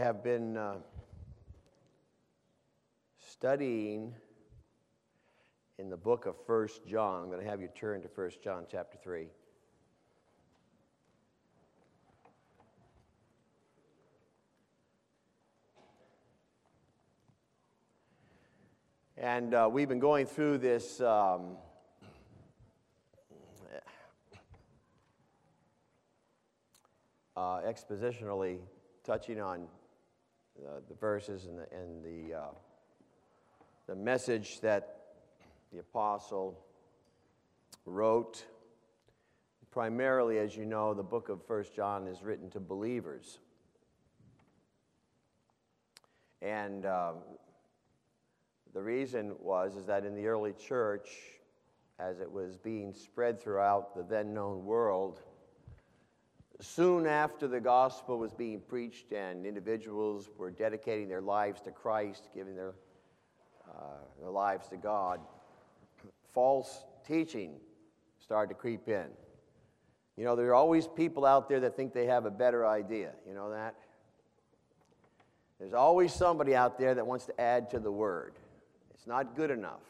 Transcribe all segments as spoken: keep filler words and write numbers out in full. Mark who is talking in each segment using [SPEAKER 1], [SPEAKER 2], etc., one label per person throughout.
[SPEAKER 1] have been uh, studying in the book of First John. I'm going to have you turn to First John chapter three. And uh, we've been going through this um, uh, expositionally, touching on uh, the verses and the, and the, uh, the message that the apostle wrote. Primarily, as you know, the book of First John is written to believers. And uh, the reason was is that in the early church, as it was being spread throughout the then known world, soon after the gospel was being preached and individuals were dedicating their lives to Christ, giving their, uh, their lives to God, false teaching started to creep in. You know, there are always people out there that think they have a better idea. You know that? There's always somebody out there that wants to add to the word. It's not good enough.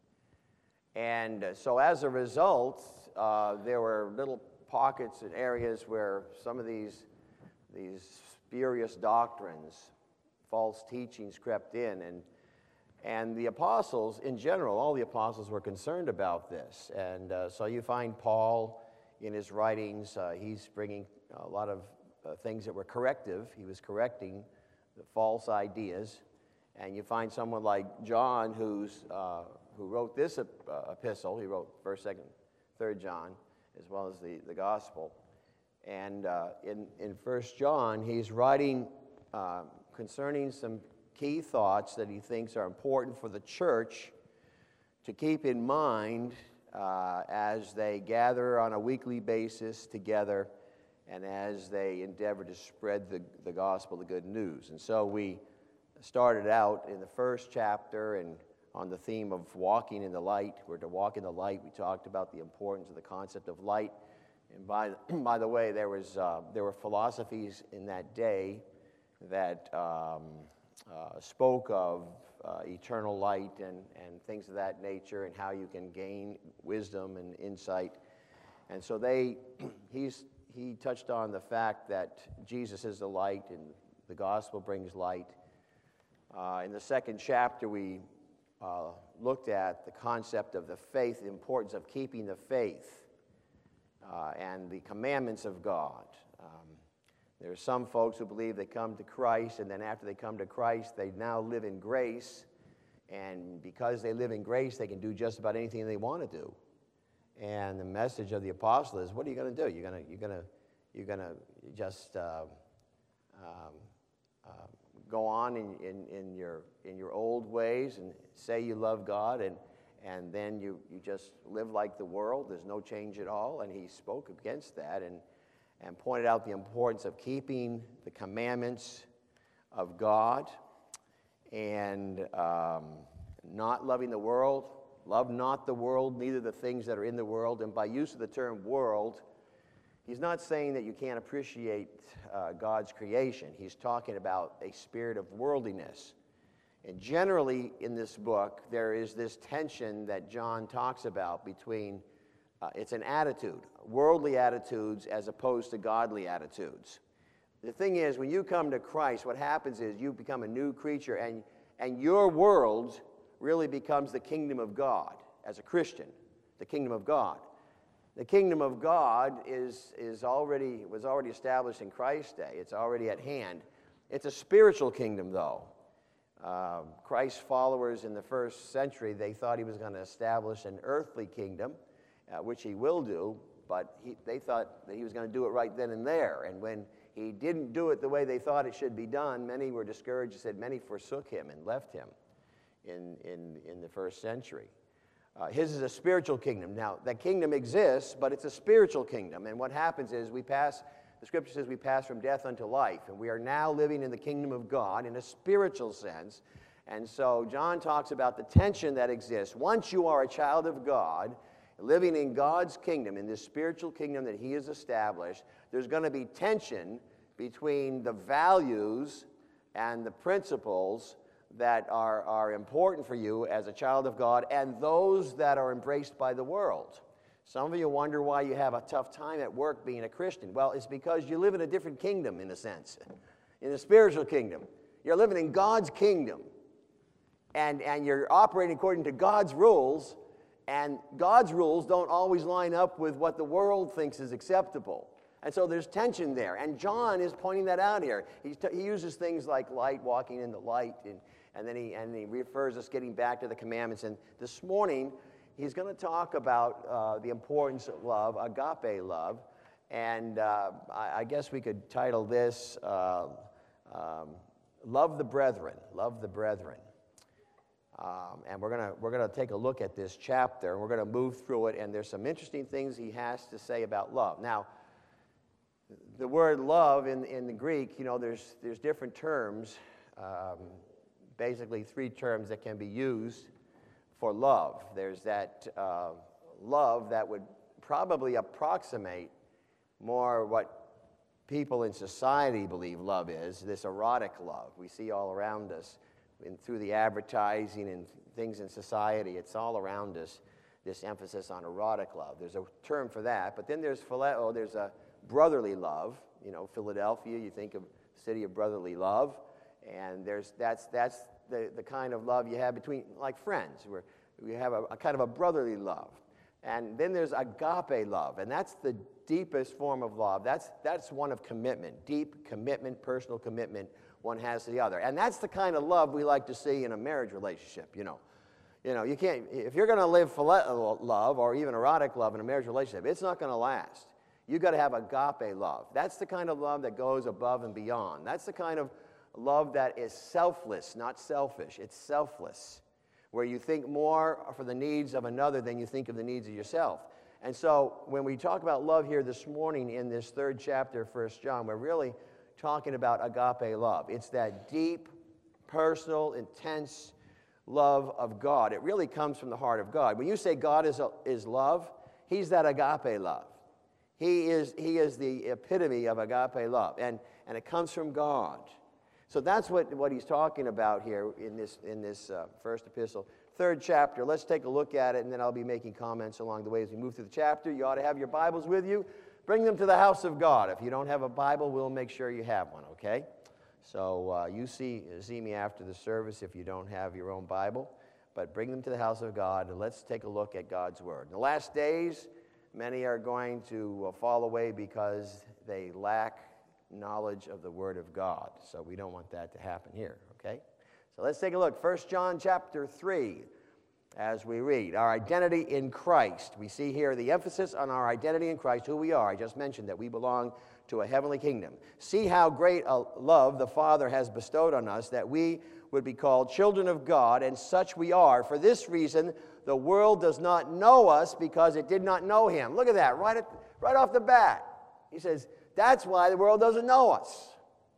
[SPEAKER 1] And uh, so as a result, uh, there were little pockets and areas where some of these, these spurious doctrines, false teachings crept in. And, and the apostles, in general, all the apostles were concerned about this. And uh, so you find Paul in his writings, uh, he's bringing a lot of uh, things that were corrective. He was correcting the false ideas. And you find someone like John, who's, uh, who wrote this ep- uh, epistle. He wrote first, second, third John, as well as the, the gospel. And uh, in, in First John, he's writing uh, concerning some key thoughts that he thinks are important for the church to keep in mind uh, as they gather on a weekly basis together and as they endeavor to spread the, the gospel, the good news. And so we started out in the first chapter and on the theme of walking in the light. We're to walk in the light. We talked about the importance of the concept of light. And by, by the way, there was uh, there were philosophies in that day that um, uh, spoke of uh, eternal light and, and things of that nature and how you can gain wisdom and insight. And so they he's he touched on the fact that Jesus is the light and the gospel brings light. Uh, in the second chapter, we uh, looked at the concept of the faith, the importance of keeping the faith uh, and the commandments of God. Um, there are some folks who believe they come to Christ, and then after they come to Christ, they now live in grace, and because they live in grace, they can do just about anything they want to do. And the message of the apostle is, what are you going to do? You're going to, you're going to, you're going to just uh, um, uh, go on in, in, in your in your old ways and say you love God, and and then you, you just live like the world. There's no change at all. And he spoke against that and and pointed out the importance of keeping the commandments of God and um, not loving the world. Love not the world, neither the things that are in the world. And by use of the term world, he's not saying that you can't appreciate uh, God's creation. He's talking about a spirit of worldliness. And generally in this book, there is this tension that John talks about between, uh, it's an attitude, worldly attitudes as opposed to godly attitudes. The thing is, when you come to Christ, what happens is you become a new creature, and, and your world really becomes the kingdom of God as a Christian, the kingdom of God. The kingdom of God is, is already, was already established in Christ's day. It's already at hand. It's a spiritual kingdom, though. Uh, Christ's followers in the first century, they thought he was going to establish an earthly kingdom, uh, which he will do, but he, they thought that he was going to do it right then and there. And when he didn't do it the way they thought it should be done, many were discouraged. It said many forsook him and left him in, in, in the first century. Uh, his is a spiritual kingdom. Now, that kingdom exists, but it's a spiritual kingdom. And what happens is we pass, the scripture says we pass from death unto life. And we are now living in the kingdom of God in a spiritual sense. And so John talks about the tension that exists. Once you are a child of God, living in God's kingdom, in this spiritual kingdom that he has established, there's going to be tension between the values and the principles that are, are important for you as a child of God and those that are embraced by the world. Some of you wonder why you have a tough time at work being a Christian. Well, it's because you live in a different kingdom, in a sense, in a spiritual kingdom. You're living in God's kingdom, and, and you're operating according to God's rules, and God's rules don't always line up with what the world thinks is acceptable. And so there's tension there, and John is pointing that out here. He, t- he uses things like light, walking in the light, and, and, then he, and he refers us getting back to the commandments. And this morning, he's going to talk about uh, the importance of love, agape love, and uh, I, I guess we could title this, uh, um, Love the Brethren, Love the Brethren. Um, and we're going we're gonna take a look at this chapter, and we're going to move through it, and there's some interesting things he has to say about love. Now, the word love in, in the Greek, you know, there's, there's different terms, um, basically three terms that can be used for love. There's that uh, love that would probably approximate more what people in society believe love is, this erotic love we see all around us in, through the advertising and things in society. It's all around us, this emphasis on erotic love. There's a term for that, but then there's phileo, there's a brotherly love. You know, Philadelphia, you think of the city of brotherly love, and there's that's that's the, the kind of love you have between, like friends, where we have a, a kind of a brotherly love. And then there's agape love, and that's the deepest form of love. That's that's one of commitment, deep commitment, personal commitment one has to the other. And that's the kind of love we like to see in a marriage relationship, you know. You know, you can't, if you're going to live phileo love or even erotic love in a marriage relationship, it's not going to last. You've got to have agape love. That's the kind of love that goes above and beyond. That's the kind of love that is selfless, not selfish. It's selfless, where you think more for the needs of another than you think of the needs of yourself. And so when we talk about love here this morning in this third chapter of First John, we're really talking about agape love. It's that deep, personal, intense love of God. It really comes from the heart of God. When you say God is, a, is love, he's that agape love. He is, he is the epitome of agape love, and, and it comes from God. So that's what, what he's talking about here in this, in this uh, first epistle. Third chapter, let's take a look at it, and then I'll be making comments along the way as we move through the chapter. You ought to have your Bibles with you. Bring them to the house of God. If you don't have a Bible, we'll make sure you have one, okay? So uh, you see, see me after the service if you don't have your own Bible, but bring them to the house of God, and let's take a look at God's Word. In the last days, many are going to fall away because they lack knowledge of the Word of God. So we don't want that to happen here, okay? So let's take a look. First John chapter three, as we read. Our identity in Christ. We see here the emphasis on our identity in Christ, who we are. I just mentioned that we belong to a heavenly kingdom. See how great a love the Father has bestowed on us, that we would be called children of God, and such we are. For this reason, the world does not know us because it did not know him. Look at that, right, at, right off the bat. He says, that's why the world doesn't know us.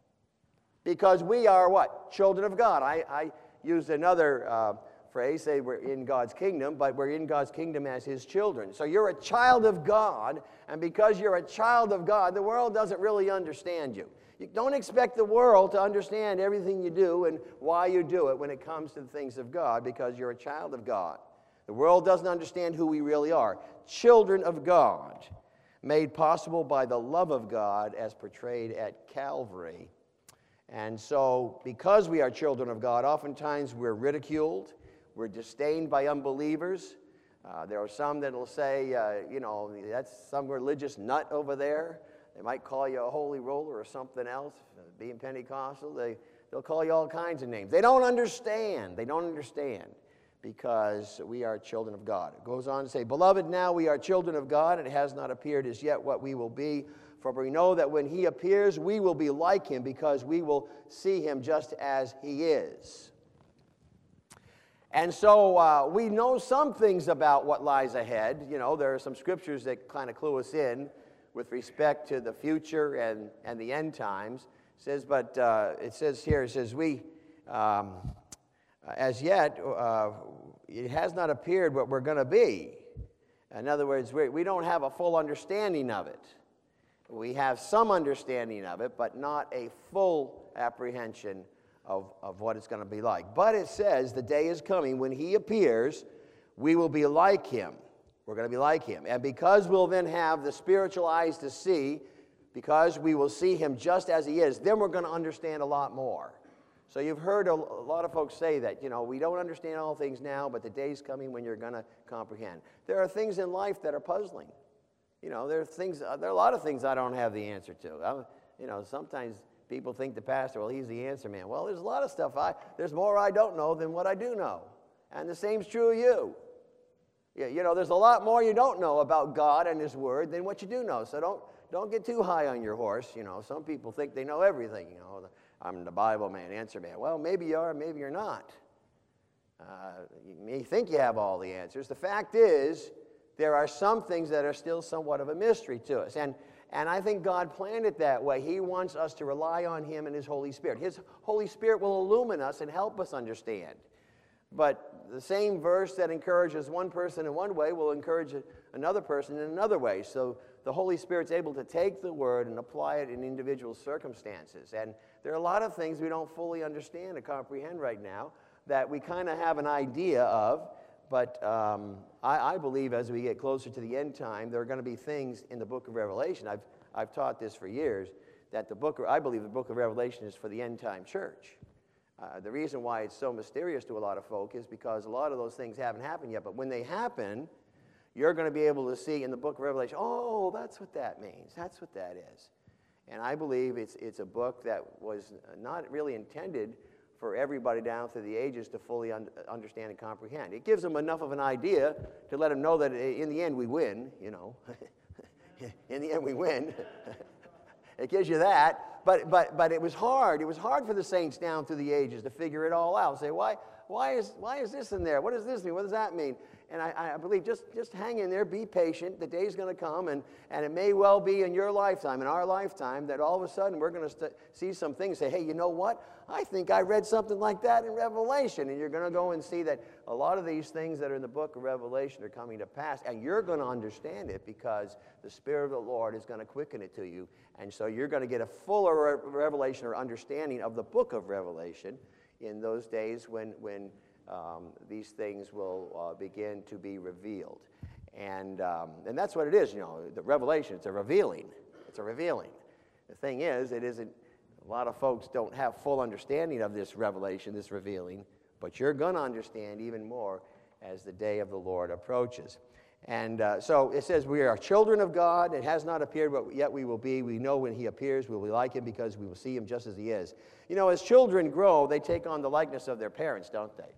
[SPEAKER 1] Because we are what? Children of God. I, I used another uh, phrase, say we're in God's kingdom, but we're in God's kingdom as his children. So you're a child of God, and because you're a child of God, the world doesn't really understand you. You don't expect the world to understand everything you do and why you do it when it comes to the things of God, because you're a child of God. The world doesn't understand who we really are. Children of God, made possible by the love of God as portrayed at Calvary. And so, because we are children of God, oftentimes we're ridiculed, we're disdained by unbelievers. Uh, there are some that will say, uh, you know, that's some religious nut over there. They might call you a holy roller or something else. Uh, being Pentecostal, they, they'll call you all kinds of names. They don't understand. They don't understand because we are children of God. It goes on to say, Beloved, now we are children of God, and it has not appeared as yet what we will be. For we know that when he appears, we will be like him, because we will see him just as he is. And so uh, we know some things about what lies ahead. You know, there are some scriptures that kind of clue us in with respect to the future and, and the end times. It says, but uh, it says here, it says, we, um, as yet, uh, it has not appeared what we're going to be. In other words, we, we don't have a full understanding of it. We have some understanding of it, but not a full apprehension of, of what it's going to be like. But it says the day is coming when he appears, we will be like him. We're going to be like him. And because we'll then have the spiritual eyes to see, because we will see him just as he is, then we're going to understand a lot more. So you've heard a, a lot of folks say that, you know, we don't understand all things now, but the day's coming when you're going to comprehend. There are things in life that are puzzling. You know, there are things, uh, there are a lot of things I don't have the answer to. I, you know, sometimes people think the pastor, well, he's the answer man. Well, there's a lot of stuff, I, there's more I don't know than what I do know. And the same's true of you. You, you know, there's a lot more you don't know about God and his word than what you do know. So don't, don't get too high on your horse. You know, some people think they know everything, you know. I'm the Bible man, answer man. Well, maybe you are, maybe you're not. Uh, you may think you have all the answers. The fact is, there are some things that are still somewhat of a mystery to us. And, and I think God planned it that way. He wants us to rely on him and his Holy Spirit. His Holy Spirit will illumine us and help us understand. But the same verse that encourages one person in one way will encourage another person in another way. So the Holy Spirit's able to take the word and apply it in individual circumstances. And there are a lot of things we don't fully understand or comprehend right now that we kind of have an idea of, but um, I, I believe as we get closer to the end time, there are going to be things in the book of Revelation. I've, I've taught this for years, that the book, of, I believe the book of Revelation is for the end time church. Uh, the reason why it's so mysterious to a lot of folk is because a lot of those things haven't happened yet, but when they happen, you're going to be able to see in the book of Revelation, oh, that's what that means. That's what that is. And I believe it's, it's a book that was not really intended for everybody down through the ages to fully un understand and comprehend. It gives them enough of an idea to let them know that in the end we win, you know. In the end we win. It gives you that. But, but, but it was hard. It was hard for the saints down through the ages to figure it all out. Say, why, why, is, why is this in there? What does this mean? What does that mean? And I, I believe just, just hang in there, be patient. The day's going to come, and, and it may well be in your lifetime, in our lifetime, that all of a sudden we're going to see some things, say, hey, you know what? I think I read something like that in Revelation. And you're going to go and see that a lot of these things that are in the book of Revelation are coming to pass, and you're going to understand it because the Spirit of the Lord is going to quicken it to you. And so you're going to get a fuller re revelation or understanding of the book of Revelation in those days when, when Um, these things will uh, begin to be revealed. And, um, and that's what it is, you know, the revelation, it's a revealing. It's a revealing. The thing is, it isn't, a lot of folks don't have full understanding of this revelation, this revealing, but you're going to understand even more as the day of the Lord approaches. And uh, so it says, we are children of God. It has not appeared, but yet we will be. We know when he appears, we will be like him because we will see him just as he is. You know, as children grow, they take on the likeness of their parents, don't they?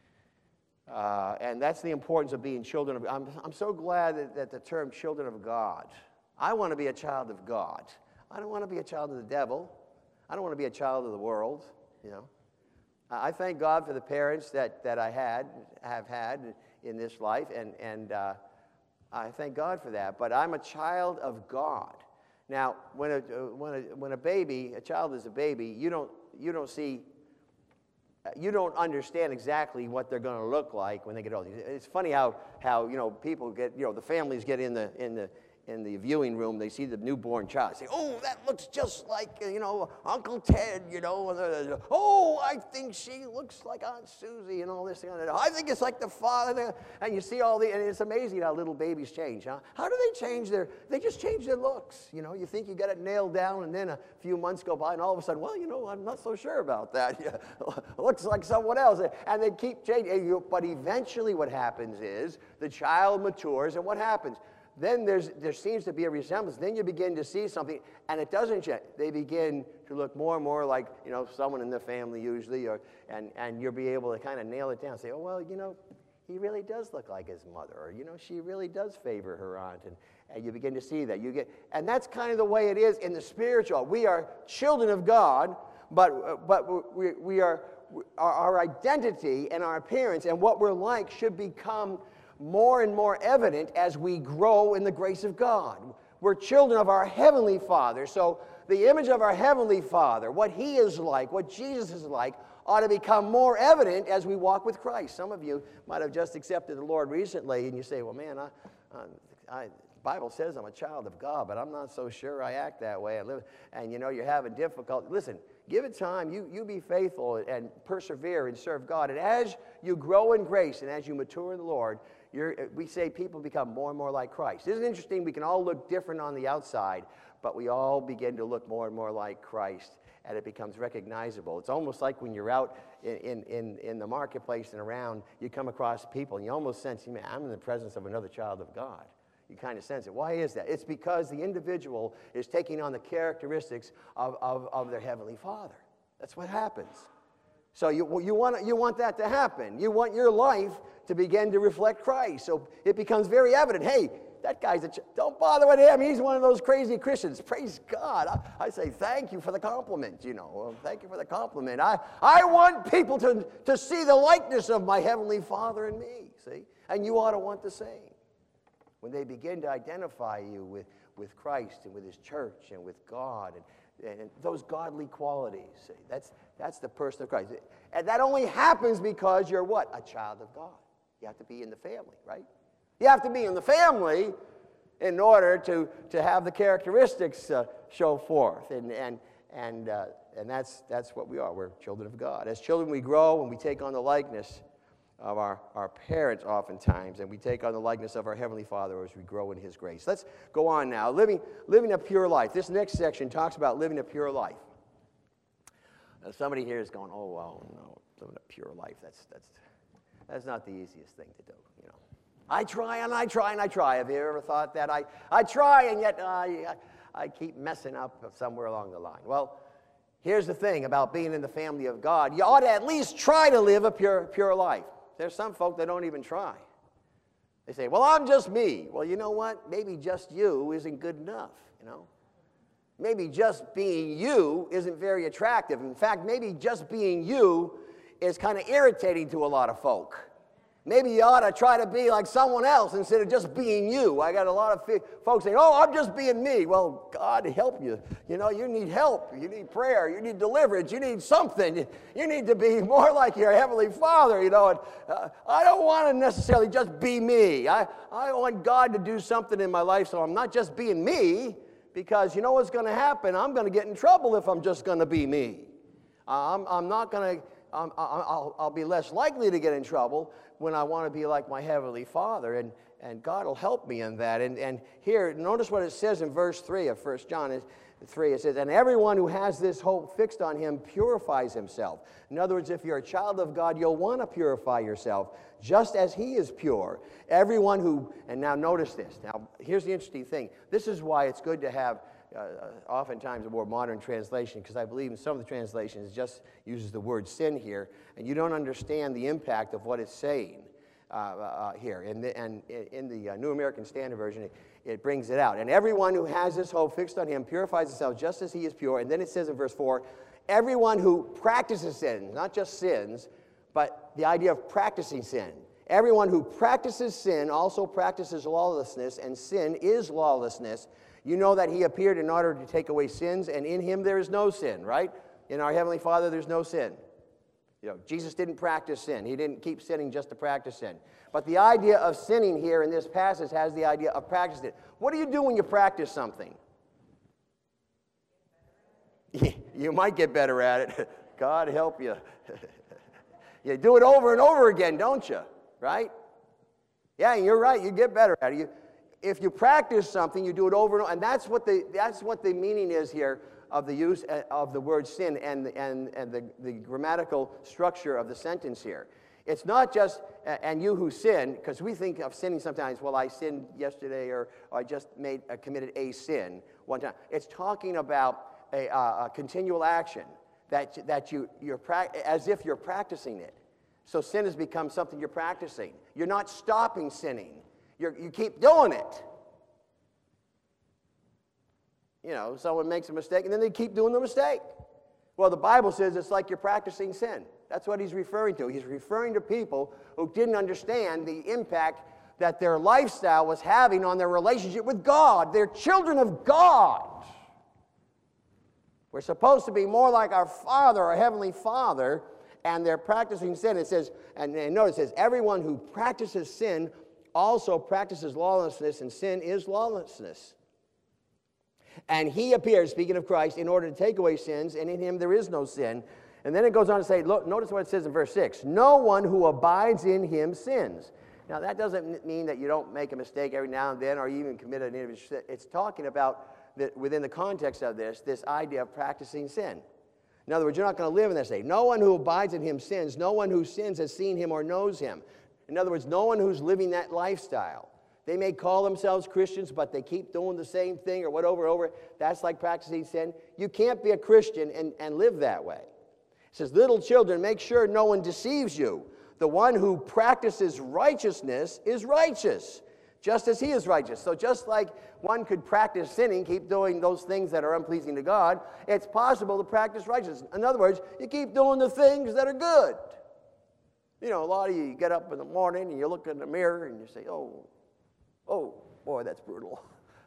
[SPEAKER 1] Uh, and that's the importance of being children of God. I'm, I'm so glad that, that the term children of God. I want to be a child of God. I don't want to be a child of the devil. I don't want to be a child of the world, you know. I thank God for the parents that, that I had, have had in this life, and, and uh, I thank God for that. But I'm a child of God. Now, when a, when a, when a baby, a child is a baby, you don't, you don't see you don't understand exactly what they're going to look like when they get older. It's funny how, how you know, people get, you know, the families get in the, in the, in the viewing room, they see the newborn child, say, oh, that looks just like, you know, Uncle Ted, you know, oh, I think she looks like Aunt Susie and all this. I think it's like the father, and you see all the, and it's amazing how little babies change, huh? How do they change their, they just change their looks, you know, you think you got it nailed down, and then a few months go by, and all of a sudden, well, you know, I'm not so sure about that. Yeah, looks like someone else, and they keep changing, but eventually what happens is, the child matures, and what happens? Then there's, there seems to be a resemblance. Then you begin to see something, and it doesn't change. They begin to look more and more like, you know, someone in the family usually, or, and, and you'll be able to kind of nail it down. Say, oh, well, you know, he really does look like his mother, or, you know, she really does favor her aunt, and, and you begin to see that. You get, and that's kind of the way it is in the spiritual. We are children of God, but, but we, we are, our, our identity and our appearance and what we're like should become more and more evident as we grow in the grace of God. We're children of our Heavenly Father, so the image of our Heavenly Father, what He is like, what Jesus is like, ought to become more evident as we walk with Christ. Some of you might have just accepted the Lord recently, and you say, well, man, I, I, the Bible says I'm a child of God, but I'm not so sure I act that way. I live, and you know, you're having difficulty. Listen, Give it time. You, you be faithful and persevere and serve God. And as you grow in grace and as you mature in the Lord, you're, we say people become more and more like Christ. Isn't it interesting? We can all look different on the outside, but we all begin to look more and more like Christ, and it becomes recognizable. It's almost like when you're out in, in, in the marketplace and around, you come across people, and you almost sense, man, I'm in the presence of another child of God. You kind of sense it. Why is that? It's because the individual is taking on the characteristics of, of, of their Heavenly Father. That's what happens. So you, you, want, you want that to happen. You want your life to begin to reflect Christ. So it becomes very evident, hey, that guy's a, ch- don't bother with him. He's one of those crazy Christians. Praise God. I, I say thank you for the compliment, you know. Well, thank you for the compliment. I, I want people to, to see the likeness of my Heavenly Father in me, see? And you ought to want the same. When they begin to identify you with, with Christ and with His church and with God and, and those godly qualities, see? That's, that's the person of Christ. And that only happens because you're what? A child of God. You have to be in the family, right? You have to be in the family in order to, to have the characteristics uh, show forth. And, and, and, uh, and that's, that's what we are. We're children of God. As children, we grow and we take on the likeness of our, our parents oftentimes, and we take on the likeness of our Heavenly Father as we grow in His grace. Let's go on now. Living, living a pure life. This next section talks about living a pure life. Now, somebody here is going, oh, well, no, living a pure life, that's, that's, that's not the easiest thing to do, you know. I try and I try and I try. Have you ever thought that? I, I try and yet uh, I, I keep messing up somewhere along the line. Well, here's the thing about being in the family of God. You ought to at least try to live a pure, pure life. There's some folk that don't even try. They say, well, I'm just me. Well, you know what? Maybe just you isn't good enough, you know. Maybe just being you isn't very attractive. In fact, maybe just being you is kind of irritating to a lot of folk. Maybe you ought to try to be like someone else instead of just being you. I got a lot of fi- folks saying, oh, I'm just being me. Well, God help you. You know, you need help. You need prayer. You need deliverance. You need something. You, you need to be more like your Heavenly Father, you know. And, uh, I don't want to necessarily just be me. I, I want God to do something in my life so I'm not just being me, because you know what's going to happen? I'm going to get in trouble if I'm just going to be me. Uh, I'm, I'm not going to, um, I'll, I'll be less likely to get in trouble when I want to be like my Heavenly Father, and, and God will help me in that. And, and here, notice what it says in verse three of First John three. It says, and everyone who has this hope fixed on Him purifies himself. In other words, if you're a child of God, you'll want to purify yourself, just as He is pure. Everyone who, and now notice this. Now, here's the interesting thing. This is why it's good to have Uh, oftentimes a more modern translation, because I believe in some of the translations it just uses the word sin here, and you don't understand the impact of what it's saying uh, uh, here. And, the, and in the uh, New American Standard Version, it, it brings it out. And everyone who has this hope fixed on Him purifies himself just as He is pure. And then it says in verse four, everyone who practices sin, not just sins, but the idea of practicing sin. Everyone who practices sin also practices lawlessness, and sin is lawlessness. You know that He appeared in order to take away sins, and in Him there is no sin, right? In our Heavenly Father, there's no sin. You know, Jesus didn't practice sin. He didn't keep sinning just to practice sin. But the idea of sinning here in this passage has the idea of practicing it. What do you do when you practice something? You might get better at it. God help you. You do it over and over again, don't you? Right? Yeah, you're right. You get better at it. You, If you practice something, you do it over and over, and that's what the that's what the meaning is here of the use of the word sin and and and the, the grammatical structure of the sentence here. It's not just and you who sin, because we think of sinning sometimes. Well, I sinned yesterday, or, or I just made uh, committed a sin one time. It's talking about a, uh, a continual action that that you you're pra- as if you're practicing it. So sin has become something you're practicing. You're not stopping sinning. You're, you keep doing it. You know, someone makes a mistake, and then they keep doing the mistake. Well, the Bible says it's like you're practicing sin. That's what he's referring to. He's referring to people who didn't understand the impact that their lifestyle was having on their relationship with God. They're children of God. We're supposed to be more like our Father, our Heavenly Father, and they're practicing sin. It says, and, and notice it says, everyone who practices sin also practices lawlessness, and sin is lawlessness. And he appeared, speaking of Christ, in order to take away sins, and in him there is no sin. And then it goes on to say, look, notice what it says in verse six. No one who abides in him sins. Now, that doesn't mean that you don't make a mistake every now and then or even commit an individual sin. It's talking about, that within the context of this, this idea of practicing sin. In other words, you're not going to live in that state. No one who abides in him sins. No one who sins has seen him or knows him. In other words, no one who's living that lifestyle. They may call themselves Christians, but they keep doing the same thing or whatever, over. That's like practicing sin. You can't be a Christian and, and live that way. It says, little children, make sure no one deceives you. The one who practices righteousness is righteous, just as he is righteous. So just like one could practice sinning, keep doing those things that are unpleasing to God, it's possible to practice righteousness. In other words, you keep doing the things that are good. You know, a lot of you, you get up in the morning and you look in the mirror and you say, oh, oh, boy, that's brutal.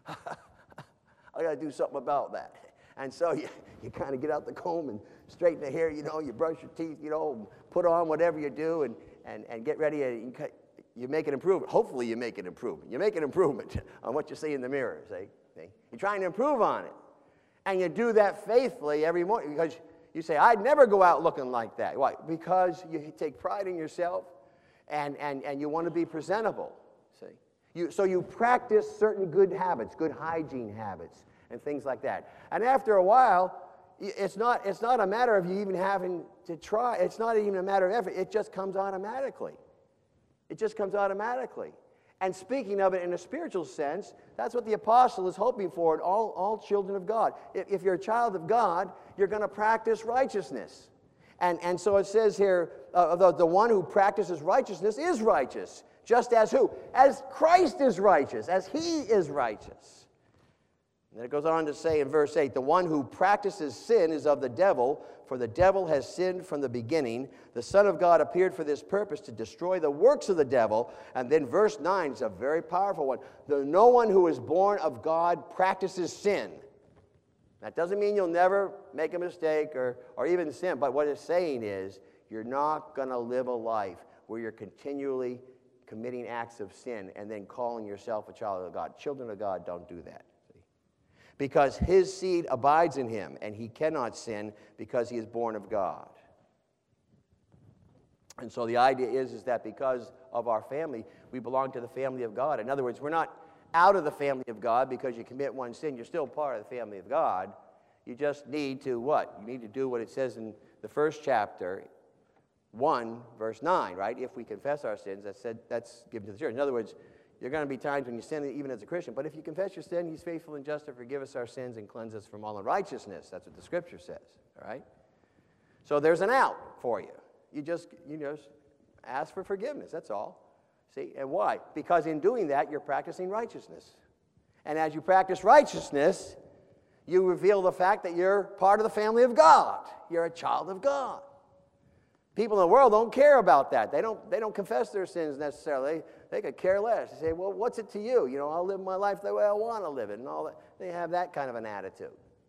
[SPEAKER 1] I got to do something about that. And so you, you kind of get out the comb and straighten the hair, you know, you brush your teeth, you know, put on whatever you do and, and, and get ready. And you, you make an improvement. Hopefully you make an improvement. You make an improvement on what you see in the mirror. See? See? You're trying to improve on it. And you do that faithfully every morning because you say, I'd never go out looking like that. Why? Because you take pride in yourself and, and, and you want to be presentable. See? You, so you practice certain good habits, good hygiene habits, and things like that. And after a while, it's not, it's not a matter of you even having to try. It's not even a matter of effort. It just comes automatically. It just comes automatically. And speaking of it in a spiritual sense, that's what the apostle is hoping for in all, all children of God. If, if you're a child of God, you're going to practice righteousness. And, and so it says here, uh, the, the one who practices righteousness is righteous. Just as who? As Christ is righteous, as he is righteous. And then it goes on to say in verse eight, the one who practices sin is of the devil, for the devil has sinned from the beginning. The Son of God appeared for this purpose, to destroy the works of the devil. And then verse nine is a very powerful one. The no one who is born of God practices sin. That doesn't mean you'll never make a mistake or, or even sin, but what it's saying is you're not going to live a life where you're continually committing acts of sin and then calling yourself a child of God. Children of God don't do that. Because his seed abides in him, and he cannot sin because he is born of God. And so the idea is, is that because of our family, we belong to the family of God. In other words, we're not out of the family of God because you commit one sin. You're still part of the family of God. You just need to what? You need to do what it says in the first chapter, one, verse nine, right? If we confess our sins, that's, said, that's given to the church. In other words, there are going to be times when you sin even as a Christian, but if you confess your sin, he's faithful and just to forgive us our sins and cleanse us from all unrighteousness. That's what the Scripture says, all right? So there's an out for you. You just, you just ask for forgiveness, that's all. See, and why? Because in doing that, you're practicing righteousness. And as you practice righteousness, you reveal the fact that you're part of the family of God. You're a child of God. People in the world don't care about that. They don't, they don't confess their sins necessarily. They could care less. They say, well, what's it to you? You know, I'll live my life the way I want to live it and all that. They have that kind of an attitude.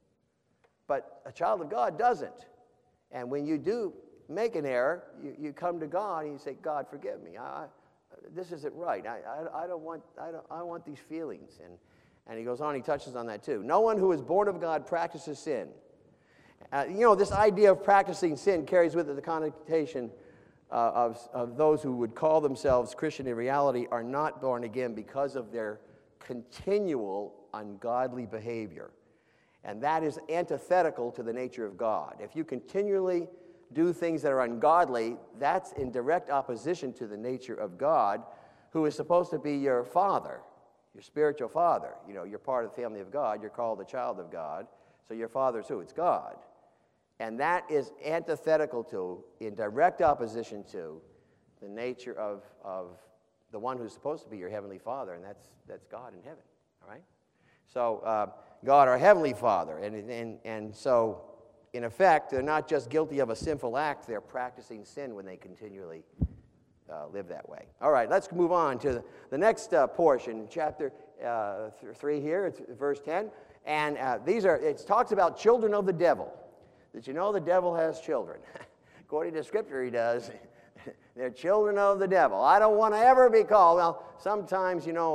[SPEAKER 1] But a child of God doesn't. And when you do make an error, you, you come to God and you say, God, forgive me. I, I, this isn't right. I, I, I don't want, I don't, I want these feelings. And, and he goes on, he touches on that too. No one who is born of God practices sin. Uh, you know, this idea of practicing sin carries with it the connotation uh, of, of those who would call themselves Christian in reality are not born again because of their continual ungodly behavior. And that is antithetical to the nature of God. If you continually do things that are ungodly, that's in direct opposition to the nature of God, who is supposed to be your father, your spiritual father. You know, you're part of the family of God. You're called a child of God. So your father's who? It's God. And that is antithetical to, in direct opposition to, the nature of, of the one who's supposed to be your heavenly Father, and that's, that's God in heaven, all right? So uh, God, our heavenly Father, and, and, and so, in effect, they're not just guilty of a sinful act, they're practicing sin when they continually uh, live that way. All right, let's move on to the, the next uh, portion, chapter uh, th- three here, it's verse ten, and uh, these are, it talks about children of the devil. Did you know the devil has children? According to Scripture, he does. They're children of the devil. I don't want to ever be called. Well, sometimes, you know,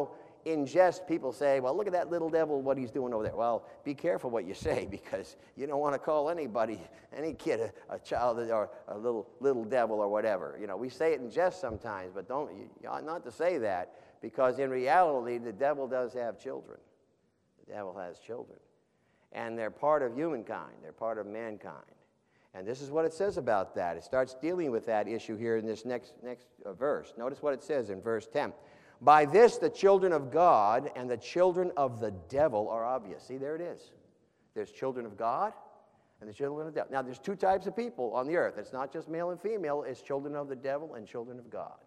[SPEAKER 1] in jest, people say, well, look at that little devil, what he's doing over there. Well, be careful what you say, because you don't want to call anybody, any kid, a, a child or a little little devil or whatever. You know, we say it in jest sometimes, but don't, you, you ought not to say that, because in reality, the devil does have children. The devil has children. And they're part of humankind. They're part of mankind. And this is what it says about that. It starts dealing with that issue here in this next, next uh, verse. Notice what it says in verse ten. By this, the children of God and the children of the devil are obvious. See, there it is. There's children of God and the children of the devil. Now, there's two types of people on the earth. It's not just male and female. It's children of the devil and children of God.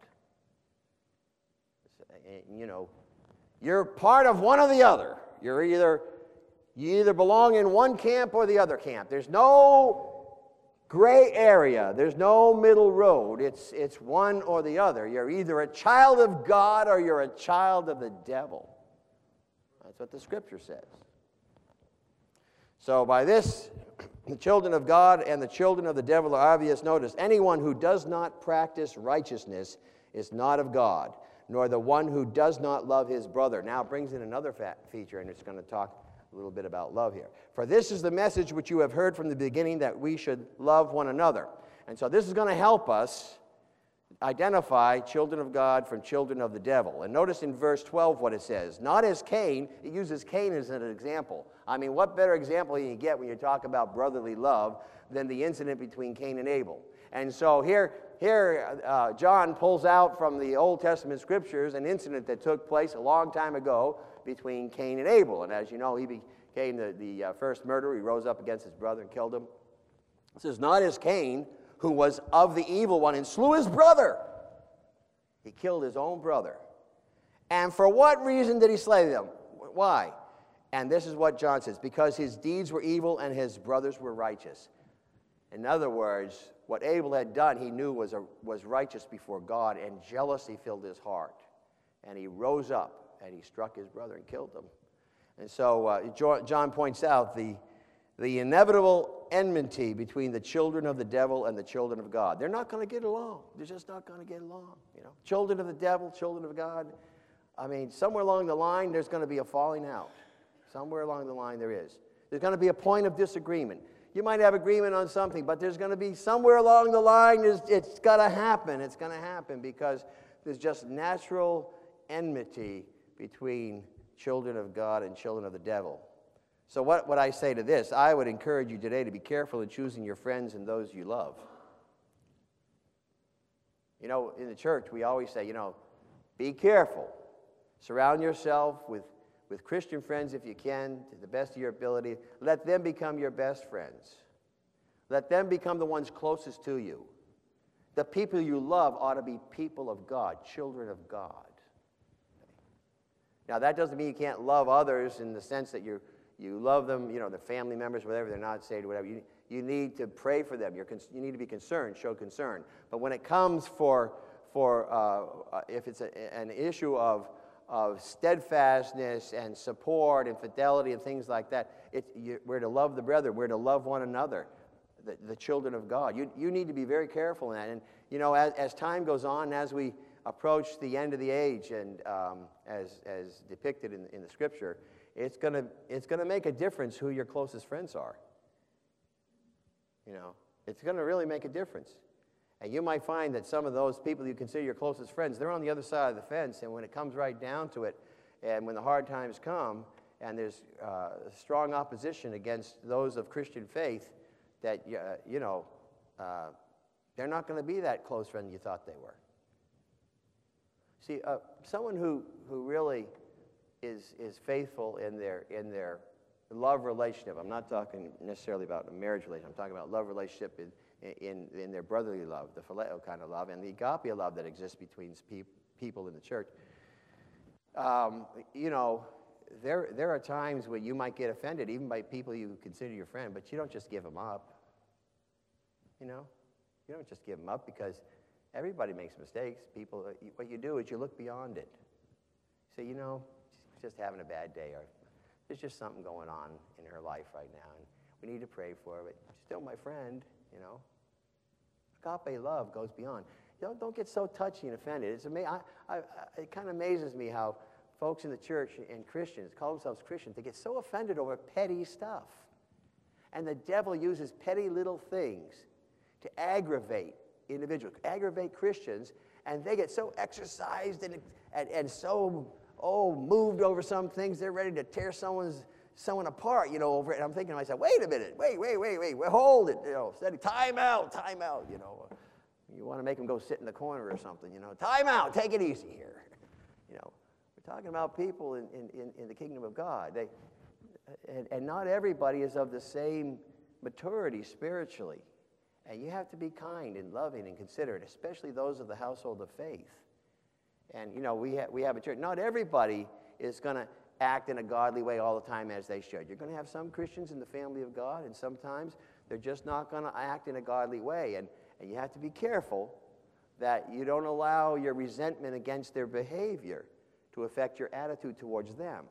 [SPEAKER 1] You know, you're part of one or the other. You're either, you either belong in one camp or the other camp. There's no gray area. There's no middle road. It's, it's one or the other. You're either a child of God or you're a child of the devil. That's what the Scripture says. So by this, the children of God and the children of the devil are obvious. Notice, anyone who does not practice righteousness is not of God, nor the one who does not love his brother. Now it brings in another feature, and it's going to talk a little bit about love here. For this is the message which you have heard from the beginning, that we should love one another. And so this is going to help us identify children of God from children of the devil. And notice in verse twelve what it says. Not as Cain. It uses Cain as an example. I mean, what better example can you get when you talk about brotherly love than the incident between Cain and Abel? And so here, here uh, John pulls out from the Old Testament Scriptures an incident that took place a long time ago between Cain and Abel. And as you know, he became the, the uh, first murderer. He rose up against his brother and killed him. It says, not as Cain, who was of the evil one and slew his brother. He killed his own brother. And for what reason did he slay them? Why? And this is what John says, because his deeds were evil and his brothers were righteous. In other words, what Abel had done, he knew was, a, was righteous before God, and jealousy filled his heart. And he rose up and he struck his brother and killed him. And so uh, John points out the, the inevitable enmity between the children of the devil and the children of God. They're not going to get along. They're just not going to get along. You know, children of the devil, children of God. I mean, somewhere along the line, there's going to be a falling out. Somewhere along the line there is. There's going to be a point of disagreement. You might have agreement on something, but there's going to be somewhere along the line, it's got to happen. It's going to happen because there's just natural enmity between children of God and children of the devil. So what would I say to this? I would encourage you today to be careful in choosing your friends and those you love. You know, in the church, we always say, you know, be careful. Surround yourself with, with Christian friends if you can, to the best of your ability. Let them become your best friends. Let them become the ones closest to you. The people you love ought to be people of God, children of God. Now, that doesn't mean you can't love others in the sense that you you love them, you know, their family members, whatever, they're not saved, whatever. You, you need to pray for them. You're you need to be concerned, show concern. But when it comes for, for uh, if it's a, an issue of, of steadfastness and support and fidelity and things like that, it, you, we're to love the brethren. We're to love one another, the, the children of God. You, you need to be very careful in that. And, you know, as, as time goes on, as we approach the end of the age, and um, as, as depicted in, in the Scripture, it's going to it's going to make a difference who your closest friends are. You know, it's going to really make a difference. And you might find that some of those people you consider your closest friends, they're on the other side of the fence, and when it comes right down to it, and when the hard times come, and there's uh, strong opposition against those of Christian faith, that, uh, you know, uh, they're not going to be that close friend you thought they were. See, uh, someone who, who really is, is faithful in their, in their love relationship, I'm not talking necessarily about a marriage relationship, I'm talking about love relationship in, in, in their brotherly love, the phileo kind of love, and the agape love that exists between pe- people in the church. Um, you know, there, there are times when you might get offended, even by people you consider your friend, but you don't just give them up. You know, you don't just give them up, because everybody makes mistakes. People, what you do is you look beyond it. Say, you know, she's just having a bad day, or there's just something going on in her life right now, and we need to pray for her, but she's still my friend, you know. Agape love goes beyond. You know, don't get so touchy and offended. It's ama- I, I, it kind of amazes me how folks in the church and Christians, call themselves Christians, they get so offended over petty stuff. And the devil uses petty little things to aggravate individuals, aggravate Christians, and they get so exercised and, and, and so, oh, moved over some things, they're ready to tear someone's someone apart, you know, over it. And I'm thinking to myself, wait a minute, wait, wait, wait, wait, wait hold it, you know, steady, time out, time out, you know. You want to make them go sit in the corner or something, you know. Time out, take it easy here. You know, we're talking about people in, in, in the kingdom of God. They, and, and not everybody is of the same maturity spiritually. And you have to be kind and loving and considerate, especially those of the household of faith. And, you know, we, ha- we have a church. Not everybody is going to act in a godly way all the time as they should. You're going to have some Christians in the family of God, and sometimes they're just not going to act in a godly way. And, and you have to be careful that you don't allow your resentment against their behavior to affect your attitude towards them.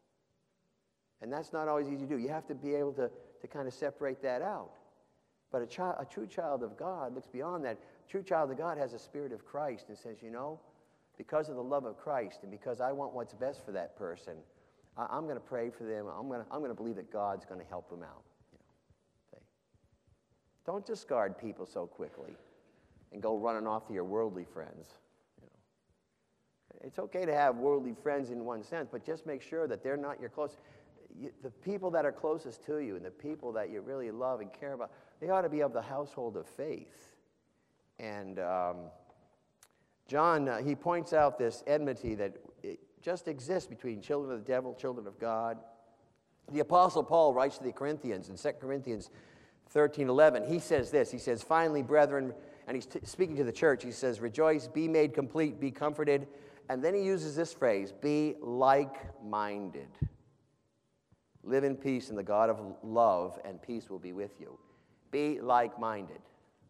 [SPEAKER 1] And that's not always easy to do. You have to be able to, to kind of separate that out. But a, child, a true child of God looks beyond that. A true child of God has a spirit of Christ and says, you know, because of the love of Christ and because I want what's best for that person, I, I'm going to pray for them. I'm going to I'm going to believe that God's going to help them out. You know, okay. Don't discard people so quickly and go running off to your worldly friends. You know. It's okay to have worldly friends in one sense, but just make sure that they're not your close. You, the people that are closest to you and the people that you really love and care about, they ought to be of the household of faith. And um, John, uh, he points out this enmity that it just exists between children of the devil, children of God. The Apostle Paul writes to the Corinthians in Second Corinthians thirteen eleven. He says this, he says, finally, brethren, and he's t- speaking to the church, he says, rejoice, be made complete, be comforted. And then he uses this phrase, be like-minded. Live in peace, and the God of love and peace will be with you. Be like-minded,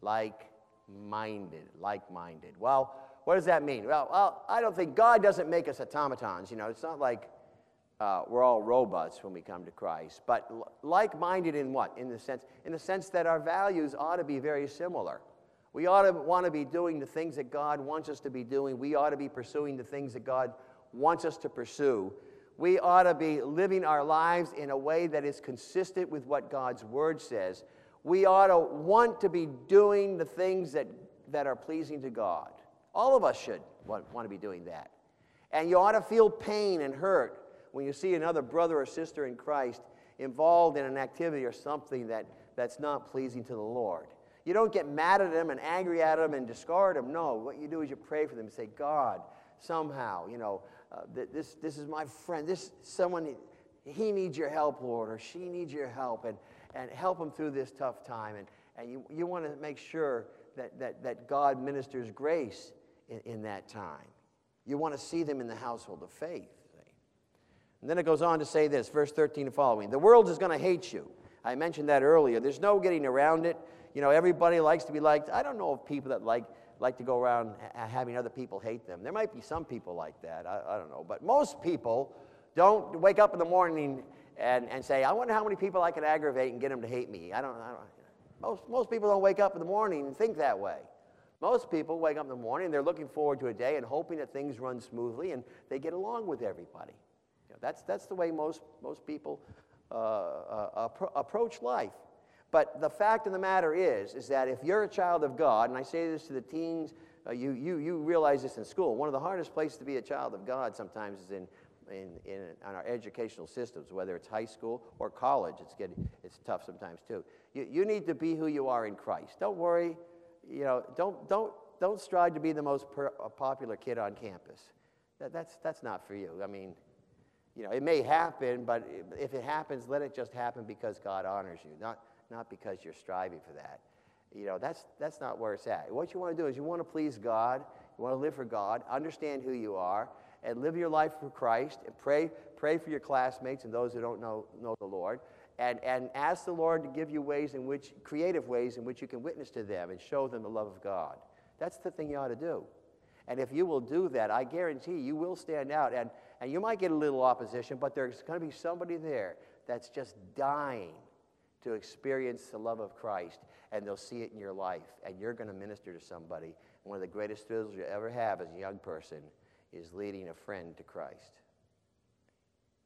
[SPEAKER 1] like-minded, like-minded. Well, what does that mean? Well, well, I don't think God doesn't make us automatons. You know, it's not like uh, we're all robots when we come to Christ. But l- like-minded in what? In the sense, in the sense that our values ought to be very similar. We ought to want to be doing the things that God wants us to be doing. We ought to be pursuing the things that God wants us to pursue. We ought to be living our lives in a way that is consistent with what God's Word says. We ought to want to be doing the things that, that are pleasing to God. All of us should want, want to be doing that. And you ought to feel pain and hurt when you see another brother or sister in Christ involved in an activity or something that, that's not pleasing to the Lord. You don't get mad at them and angry at them and discard them. No, what you do is you pray for them and say, God, somehow, you know, uh, th- this, this is my friend. This someone, he needs your help, Lord, or she needs your help, and, and help them through this tough time. And, and you, you want to make sure that, that, that God ministers grace in, in that time. You want to see them in the household of faith. See? And then it goes on to say this, verse thirteen and following. The world is going to hate you. I mentioned that earlier. There's no getting around it. You know, everybody likes to be liked. I don't know of people that like like to go around ha- having other people hate them. There might be some people like that. I, I don't know. But most people don't wake up in the morning and, and say, I wonder how many people I can aggravate and get them to hate me. I don't, I don't most, most people don't wake up in the morning and think that way. Most people wake up in the morning and they're looking forward to a day and hoping that things run smoothly and they get along with everybody. You know, that's, that's the way most, most people uh, uh, appro- approach life. But the fact of the matter is, is that if you're a child of God, and I say this to the teens, uh, you, you, you realize this in school, one of the hardest places to be a child of God sometimes is in, in, in, in our educational systems, whether it's high school or college. It's, getting, it's tough sometimes too. You, you need to be who you are in Christ. Don't worry, you know, don't, don't, don't strive to be the most per, uh, popular kid on campus. That, that's, that's not for you. I mean, you know, it may happen, but if it happens, let it just happen because God honors you, not not because you're striving for that. You know, that's that's not where it's at. What you want to do is you want to please God, you want to live for God, understand who you are, and live your life for Christ, and pray pray for your classmates and those who don't know know the Lord, and, and ask the Lord to give you ways in which, creative ways in which you can witness to them and show them the love of God. That's the thing you ought to do. And if you will do that, I guarantee you will stand out, and, and you might get a little opposition, but there's going to be somebody there that's just dying to experience the love of Christ, and they'll see it in your life, and you're going to minister to somebody. And one of the greatest thrills you ever have as a young person is leading a friend to Christ.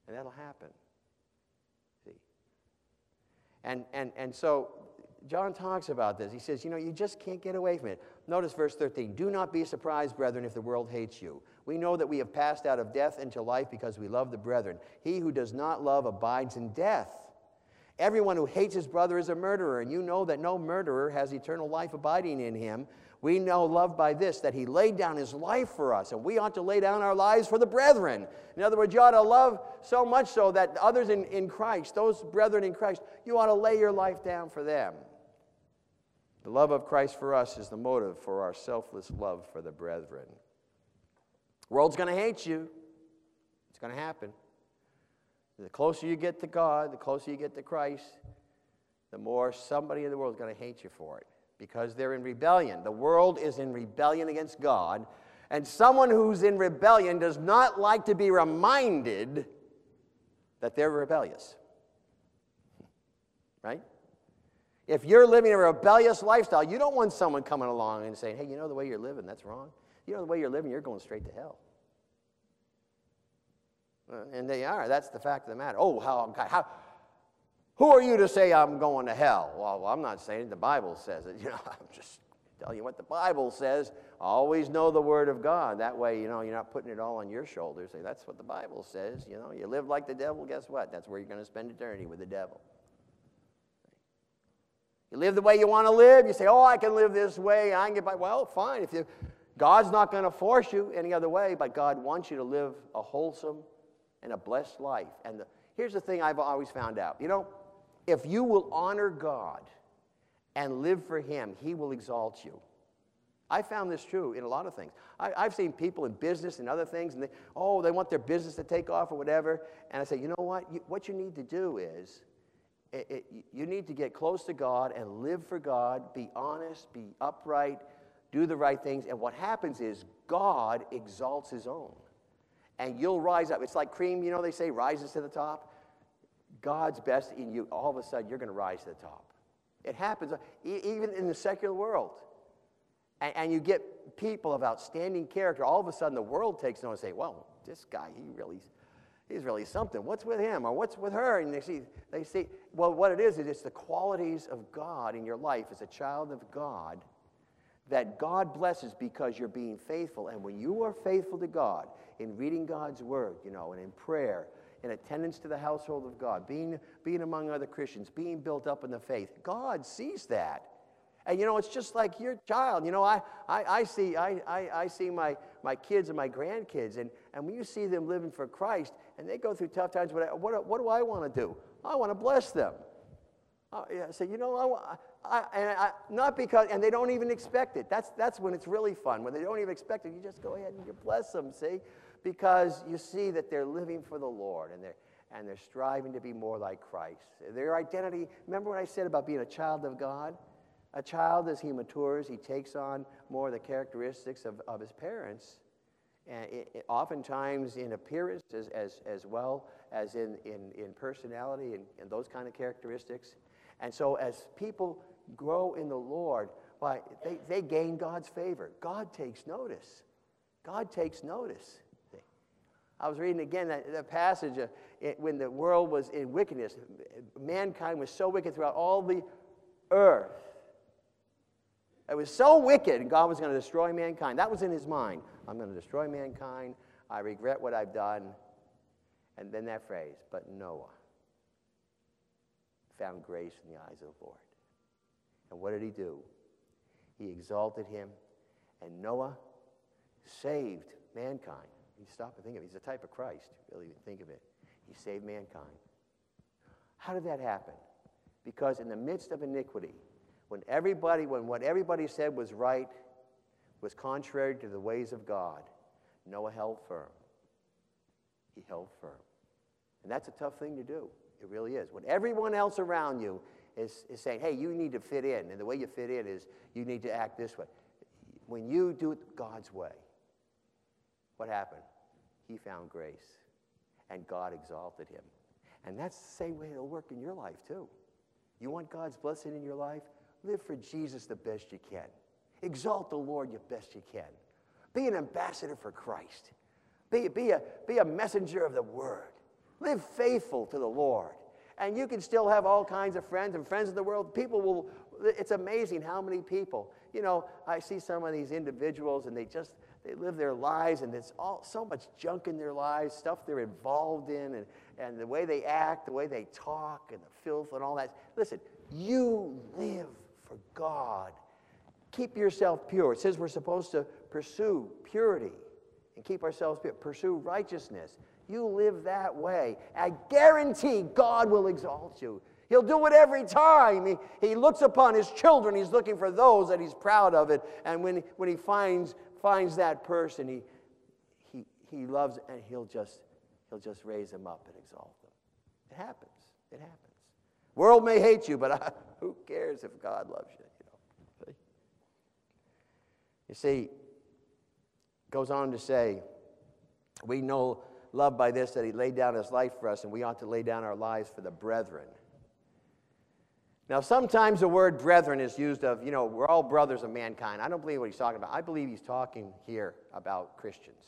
[SPEAKER 1] And that'll happen. See? And, and, and so John talks about this. He says, you know, you just can't get away from it. Notice verse thirteen. Do not be surprised, brethren, if the world hates you. We know that we have passed out of death into life because we love the brethren. He who does not love abides in death. Everyone who hates his brother is a murderer, and you know that no murderer has eternal life abiding in him. We know love by this, that he laid down his life for us, and we ought to lay down our lives for the brethren. In other words, you ought to love so much so that others in, in Christ, those brethren in Christ, you ought to lay your life down for them. The love of Christ for us is the motive for our selfless love for the brethren. The world's going to hate you. It's going to happen. The closer you get to God, the closer you get to Christ, the more somebody in the world is going to hate you for it, because they're in rebellion. The world is in rebellion against God, and someone who's in rebellion does not like to be reminded that they're rebellious. Right? If you're living a rebellious lifestyle, you don't want someone coming along and saying, hey, you know the way you're living, that's wrong. You know the way you're living, you're going straight to hell. And they are. That's the fact of the matter. Oh, how, how, who are you to say I'm going to hell? Well, I'm not saying it. The Bible says it. You know, I'm just telling you what the Bible says. Always know the Word of God. That way, you know, you're not putting it all on your shoulders. Say, that's what the Bible says. You know, you live like the devil, guess what? That's where you're going to spend eternity, with the devil. You live the way you want to live. You say, oh, I can live this way. I can get by. Well, fine. If you, God's not going to force you any other way, but God wants you to live a wholesome and a blessed life. And the, here's the thing I've always found out. You know, if you will honor God and live for Him, He will exalt you. I found this true in a lot of things. I, I've seen people in business and other things, and they, oh, they want their business to take off or whatever. And I say, you know what? You, what you need to do is, it, it, you need to get close to God and live for God, be honest, be upright, do the right things. And what happens is God exalts His own. And you'll rise up. It's like cream, you know, they say rises to the top. God's best in you. All of a sudden, you're going to rise to the top. It happens even in the secular world. And, and you get people of outstanding character. All of a sudden, the world takes notice and say, well, this guy, he really, he's really something. What's with him or what's with her? And they see, they see, well, what it is, is it's the qualities of God in your life as a child of God that God blesses because you're being faithful. And when you are faithful to God in reading God's Word, you know, and in prayer, in attendance to the household of God, being, being among other Christians, being built up in the faith, God sees that. And, you know, it's just like your child. You know, I, I, I see, I, I, I see my, my kids and my grandkids, and, and when you see them living for Christ, and they go through tough times, what, what, what do I want to do? I want to bless them. Uh, yeah, so, you know, I, I, and I, not because, and they don't even expect it. That's, that's when it's really fun. When they don't even expect it, you just go ahead and you bless them, see? Because you see that they're living for the Lord, and they're, and they're striving to be more like Christ. Their identity, remember what I said about being a child of God? A child, as he matures, he takes on more of the characteristics of, of his parents, and it, it, oftentimes in appearance as, as, as well as in, in, in personality and, and those kind of characteristics. And so as people grow in the Lord, why, they, they gain God's favor. God takes notice. God takes notice. I was reading again that, that passage of it, when the world was in wickedness. Mankind was so wicked throughout all the earth. It was so wicked, and God was going to destroy mankind. That was in His mind. I'm going to destroy mankind. I regret what I've done. And then that phrase, but Noah found grace in the eyes of the Lord. And what did he do? He exalted him, and Noah saved mankind. You stop and think of it. He's a type of Christ, really think of it. He saved mankind. How did that happen? Because in the midst of iniquity, when everybody, when what everybody said was right was contrary to the ways of God, Noah held firm. He held firm. And that's a tough thing to do. It really is. When everyone else around you is, is saying, hey, you need to fit in, and the way you fit in is you need to act this way. When you do it God's way, what happened? He found grace, and God exalted him. And that's the same way it'll work in your life, too. You want God's blessing in your life? Live for Jesus the best you can. Exalt the Lord the best you can. Be an ambassador for Christ. Be, be, a, be a messenger of the Word. Live faithful to the Lord. And you can still have all kinds of friends and friends in the world. People will, it's amazing how many people, you know, I see some of these individuals and they just, they live their lives and there's all, so much junk in their lives, stuff they're involved in, and, and the way they act, the way they talk, and the filth and all that. Listen, you live for God. Keep yourself pure. It says we're supposed to pursue purity and keep ourselves pure. Pursue righteousness. You live that way. I guarantee God will exalt you. He'll do it every time. He, he looks upon his children. He's looking for those that he's proud of it. And when, when he finds, finds that person, he, he, he loves and he'll just, he'll just raise them up and exalt them. It happens. It happens. World may hate you, but I, who cares if God loves you? You know? See? You see, it goes on to say, we know love by this, that he laid down his life for us, and we ought to lay down our lives for the brethren. Now, sometimes the word brethren is used of, you know, we're all brothers of mankind. I don't believe what he's talking about. I believe he's talking here about Christians.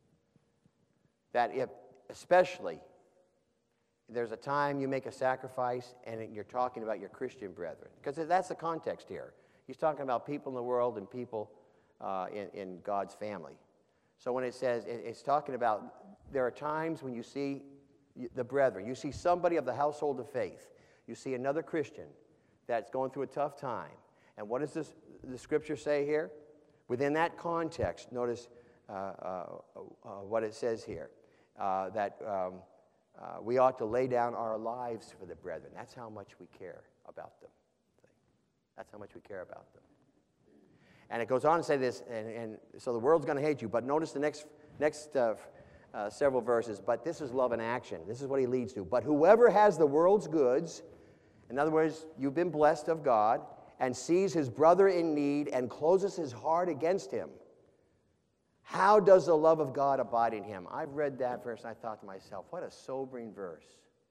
[SPEAKER 1] That if, especially, there's a time you make a sacrifice and you're talking about your Christian brethren. Because that's the context here. He's talking about people in the world and people uh, in, in God's family. So when it says, it's talking about, there are times when you see the brethren, you see somebody of the household of faith, you see another Christian that's going through a tough time. And what does this, the scripture say here? Within that context, notice uh, uh, uh, what it says here, uh, that um, uh, we ought to lay down our lives for the brethren. That's how much we care about them. That's how much we care about them. And it goes on to say this, and, and so the world's going to hate you, but notice the next, next uh, uh, several verses, but this is love in action. This is what he leads to. But whoever has the world's goods, in other words, you've been blessed of God, and sees his brother in need and closes his heart against him, how does the love of God abide in him? I've read that verse and I thought to myself, what a sobering verse.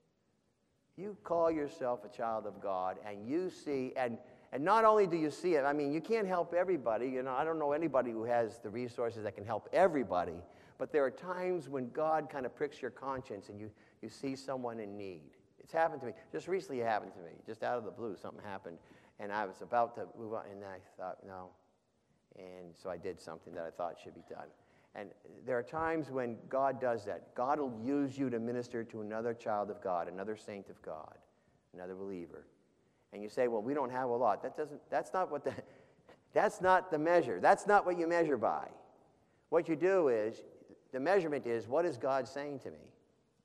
[SPEAKER 1] You call yourself a child of God and you see, and, and not only do you see it, I mean, you can't help everybody. You know, I don't know anybody who has the resources that can help everybody, but there are times when God kind of pricks your conscience and you, you see someone in need. It's happened to me. Just recently it happened to me. Just out of the blue, something happened. And I was about to move on, and I thought, no. And so I did something that I thought should be done. And there are times when God does that. God will use you to minister to another child of God, another saint of God, another believer. And you say, well, we don't have a lot. That doesn't, that's not what the, that's not the measure. That's not what you measure by. What you do is, the measurement is, what is God saying to me?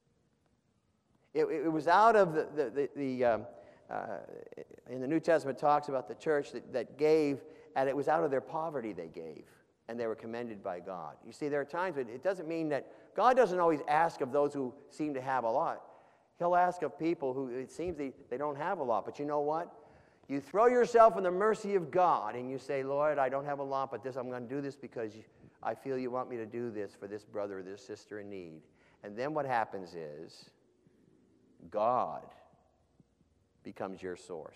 [SPEAKER 1] It, it was out of the, the, the, the um, uh, in the New Testament talks about the church that, that gave, and it was out of their poverty they gave, and they were commended by God. You see, there are times when it doesn't mean that, God doesn't always ask of those who seem to have a lot. He'll ask of people who it seems they, they don't have a lot, but you know what? You throw yourself in the mercy of God, and you say, Lord, I don't have a lot, but this, I'm going to do this because you, I feel you want me to do this for this brother or this sister in need. And then what happens is, God becomes your source.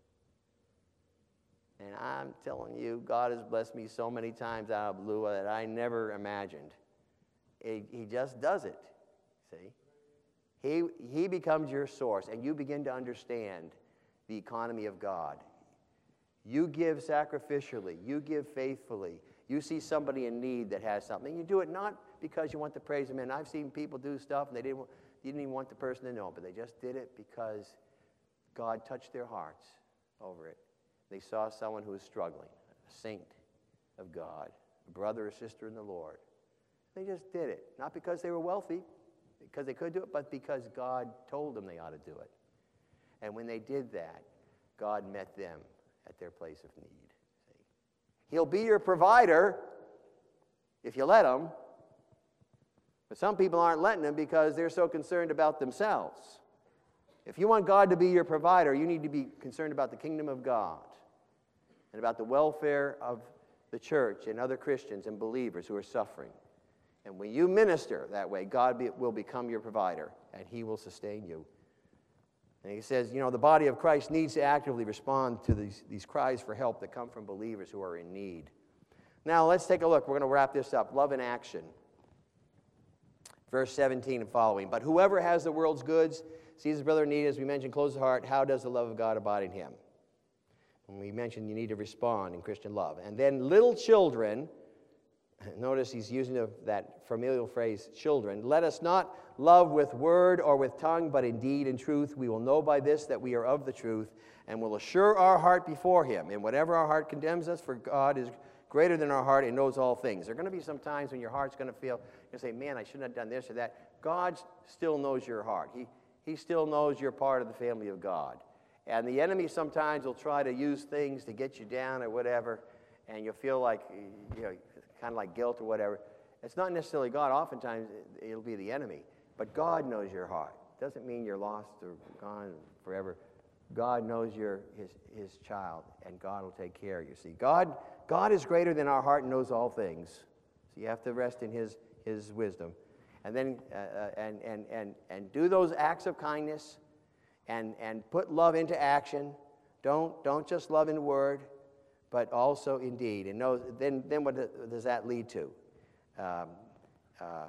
[SPEAKER 1] And I'm telling you, God has blessed me so many times out of blue that I never imagined. He, he just does it, see? He, he becomes your source, and you begin to understand the economy of God. You give sacrificially. You give faithfully. You see somebody in need that has something. You do it not because you want to praise them. And I've seen people do stuff, and they didn't, you didn't even want the person to know, but they just did it because God touched their hearts over it. They saw someone who was struggling, a saint of God, a brother or sister in the Lord. They just did it, not because they were wealthy, because they could do it, but because God told them they ought to do it. And when they did that, God met them at their place of need. See? He'll be your provider if you let him, but some people aren't letting him because they're so concerned about themselves. If you want God to be your provider, you need to be concerned about the kingdom of God and about the welfare of the church and other Christians and believers who are suffering. And when you minister that way, God be, will become your provider, and he will sustain you. And he says, you know, the body of Christ needs to actively respond to these, these cries for help that come from believers who are in need. Now, let's take a look. We're going to wrap this up. Love in action. Verse seventeen and following. But whoever has the world's goods, sees his brother in need, as we mentioned, close the heart, how does the love of God abide in him? And we mentioned you need to respond in Christian love. And then little children, notice he's using the, that familial phrase, children, let us not love with word or with tongue, but in deed and truth. We will know by this that we are of the truth, and will assure our heart before him. And whatever our heart condemns us, for God is greater than our heart and knows all things. There are going to be some times when your heart's going to feel, you say, man, I shouldn't have done this or that. God still knows your heart. He, he still knows you're part of the family of God. And the enemy sometimes will try to use things to get you down or whatever, and you'll feel like, you know, kind of like guilt or whatever. It's not necessarily God. Oftentimes, it'll be the enemy. But God knows your heart. Doesn't mean you're lost or gone forever. God knows you're his, his child, and God will take care of you. See, God, God is greater than our heart and knows all things. So you have to rest in his, his wisdom. And then uh, and, and, and, and do those acts of kindness and, and put love into action. Don't, don't just love in word, but also in deed. And know, then, then what does that lead to? Um, uh,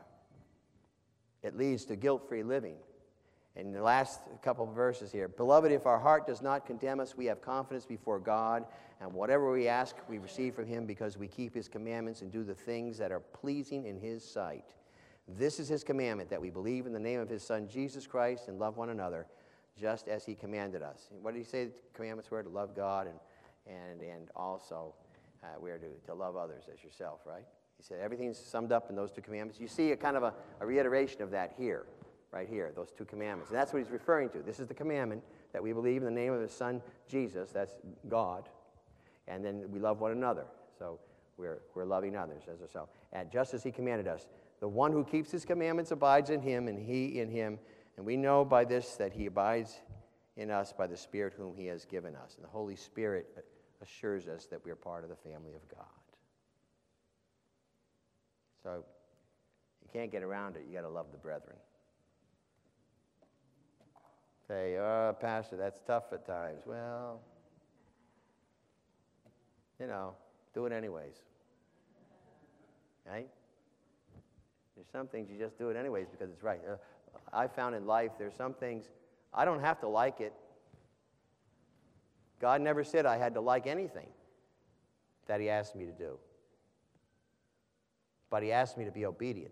[SPEAKER 1] it leads to guilt-free living. In the last couple of verses here, beloved, if our heart does not condemn us, we have confidence before God, and whatever we ask, we receive from him, because we keep his commandments and do the things that are pleasing in his sight. This is his commandment, that we believe in the name of his Son, Jesus Christ, and love one another, just as he commanded us. What did he say the commandments were? To love God, and and, and also uh, we are to, to love others as yourself, right? He said everything's summed up in those two commandments. You see a kind of a, a reiteration of that here. Right here, those two commandments. And that's what he's referring to. This is the commandment, that we believe in the name of his Son, Jesus, that's God, and then we love one another. So we're, we're loving others as ourselves. And just as he commanded us, the one who keeps his commandments abides in him, and he in him. And we know by this that he abides in us by the Spirit whom he has given us. And the Holy Spirit assures us that we're part of the family of God. So you can't get around it. You got to love the brethren. Say, oh, Pastor, that's tough at times. Well, you know, do it anyways. Right? There's some things you just do it anyways because it's right. Uh, I found in life there's some things I don't have to like it. God never said I had to like anything that he asked me to do. But he asked me to be obedient.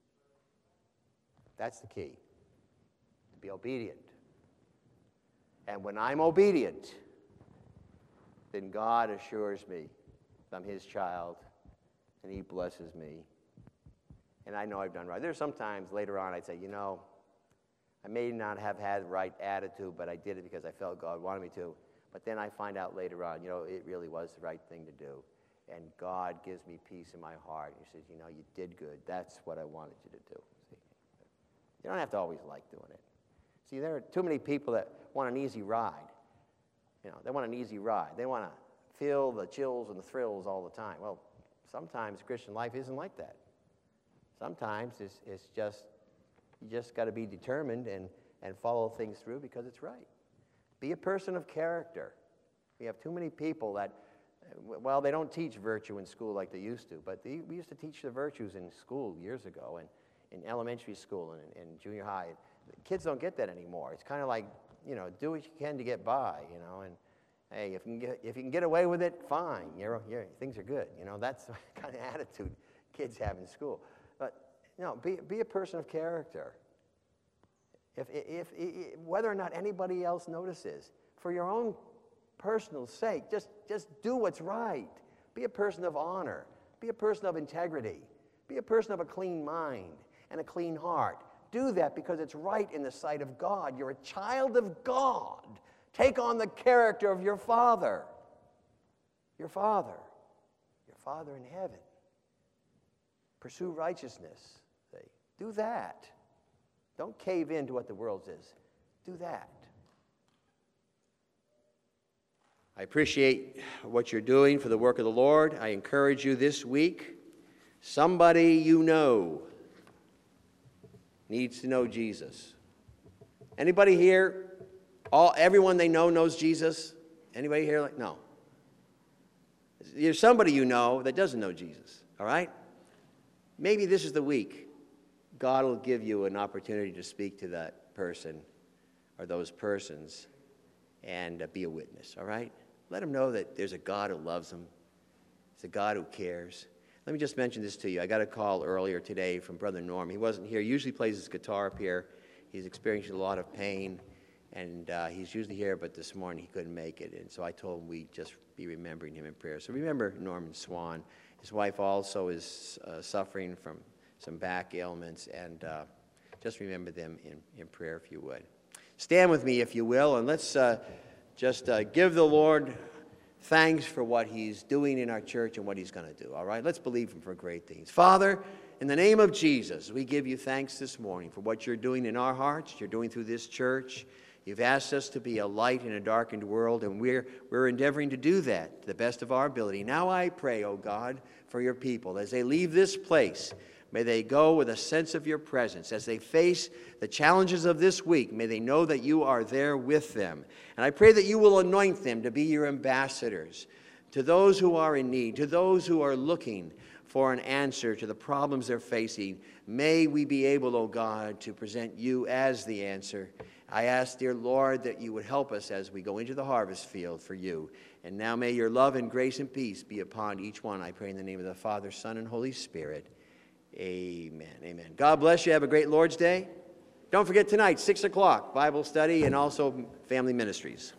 [SPEAKER 1] That's the key. To be obedient. And when I'm obedient, then God assures me I'm his child, and he blesses me. And I know I've done right. There's sometimes later on I'd say, you know, I may not have had the right attitude, but I did it because I felt God wanted me to. But then I find out later on, you know, it really was the right thing to do. And God gives me peace in my heart. He says, you know, you did good. That's what I wanted you to do. See? You don't have to always like doing it. See, there are too many people that want an easy ride. You know, they want an easy ride. They want to feel the chills and the thrills all the time. Well, sometimes Christian life isn't like that. Sometimes it's, it's just, you just got to be determined and, and follow things through because it's right. Be a person of character. We have too many people that, well, they don't teach virtue in school like they used to, but they, we used to teach the virtues in school years ago, and in elementary school and in, in junior high. Kids don't get that anymore. It's kind of like, you know, do what you can to get by, you know, and hey, if you can get, if you can get away with it, fine. You're, you're, things are good. You know, that's the kind of attitude kids have in school. But, you know, be, be a person of character. If, if, if, whether or not anybody else notices, for your own personal sake, just, just do what's right. Be a person of honor. Be a person of integrity. Be a person of a clean mind and a clean heart. Do that because it's right in the sight of God. You're a child of God. Take on the character of your Father. Your Father. Your Father in heaven. Pursue righteousness. See? Do that. Don't cave in to what the world says. Do that. I appreciate what you're doing for the work of the Lord. I encourage you this week, somebody you know needs to know Jesus. Anybody here, all everyone they know knows Jesus? Anybody here like, no. There's somebody you know that doesn't know Jesus, all right? Maybe this is the week God will give you an opportunity to speak to that person or those persons and uh, be a witness, all right? Let them know that there's a God who loves them. There's a God who cares. Let me just mention this to you. I got a call earlier today from Brother Norm. He wasn't here. He usually plays his guitar up here. He's experiencing a lot of pain, and uh, he's usually here, but this morning he couldn't make it. And so I told him we'd just be remembering him in prayer. So remember Norman Swan. His wife also is uh, suffering from some back ailments, and uh, just remember them in, in prayer if you would. Stand with me if you will, and let's uh, just uh, give the Lord thanks for what he's doing in our church and what he's going to do, all right? Let's believe him for great things. Father, in the name of Jesus, we give you thanks this morning for what you're doing in our hearts, you're doing through this church. You've asked us to be a light in a darkened world, and we're, we're endeavoring to do that to the best of our ability. Now I pray, oh God, for your people. As they leave this place, may they go with a sense of your presence. As they face the challenges of this week, may they know that you are there with them. And I pray that you will anoint them to be your ambassadors to those who are in need, to those who are looking for an answer to the problems they're facing. May we be able, oh God, to present you as the answer. I ask, dear Lord, that you would help us as we go into the harvest field for you. And now may your love and grace and peace be upon each one. I pray in the name of the Father, Son, and Holy Spirit. Amen. Amen. God bless you. Have a great Lord's Day. Don't forget tonight, six o'clock, Bible study and also family ministries.